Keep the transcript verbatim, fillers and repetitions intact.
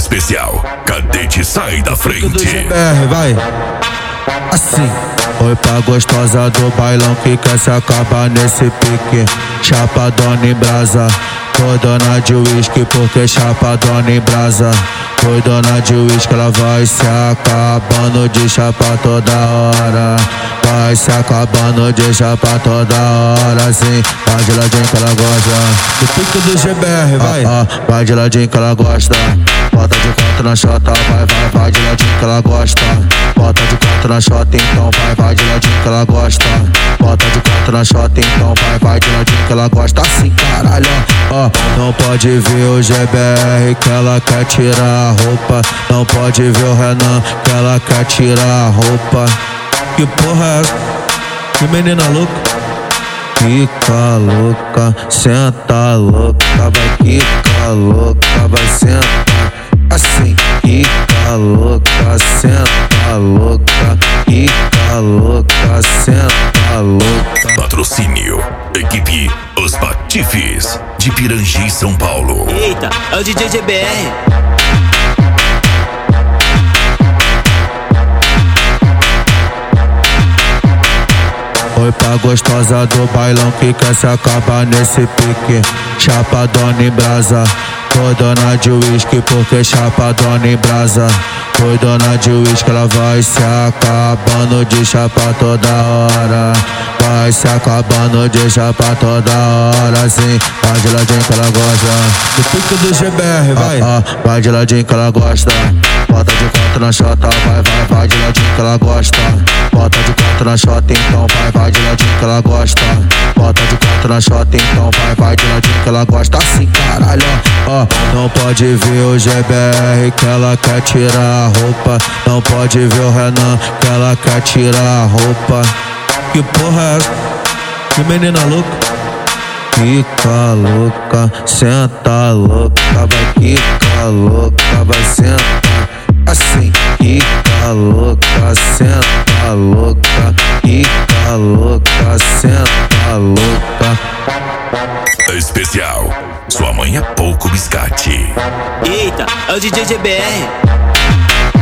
Especial, Cadete sai da frente. Do G B R, vai. Assim. Oi pra gostosa do bailão que quer se acabar nesse pique. Chapadona em brasa, foi dona de uísque porque chapadona em brasa. Foi dona de uísque, ela vai se acabando de chapa toda hora. Vai se acabando de chapa toda hora, sim. Vai de ladinho que ela gosta. Do pique do G B R, vai. Ah, ah, vai de ladinho que ela gosta. Bota de quatro na chota, vai, vai, vai de ladinho que ela gosta. Bota de quatro na chota, então vai, vai de ladinho que ela gosta. Bota de quatro na chota, então vai, vai de ladinho que ela gosta. Assim, caralho, ó. Não pode ver o G B R que ela quer tirar a roupa. Não pode ver o Renan que ela quer tirar a roupa. Que porra é essa? Que menina louca. Fica louca, senta louca, vai ficar louca, vai sentar. Assim, fica louca, senta louca, fica louca, senta louca. Patrocínio, equipe Os Patifes, de Pirangi, São Paulo. Eita, é o D J G B R. Oi pra gostosa do bailão que quer se acabar nesse pique. Chapadona em brasa, foi dona de uísque porque chapadona em brasa. Foi dona de uísque, ela vai se acabando de chapa toda hora. Vai se acabando de chapa toda hora, sim. Vai de ladinho que ela gosta. Do pique do G B R, vai. Ah, ah, vai de ladinho que ela gosta. Bota de quatro na chota, vai, vai, vai de ladinho que ela gosta. Bota de quatro na chota, então vai, vai de ladinho que ela gosta. Bota de quatro na chota, então vai, vai de ladinho que ela gosta. Assim, caralho, ó. Não pode ver o G B R que ela quer tirar a roupa. Não pode ver o Renan que ela quer tirar a roupa. Que porra é essa? Que menina louca. Fica louca, senta louca, vai ficar louca, vai sentar. Assim, fica louca, senta louca, fica louca, senta louca. Especial, sua mãe é pouco biscate. Eita, é o D J G B R.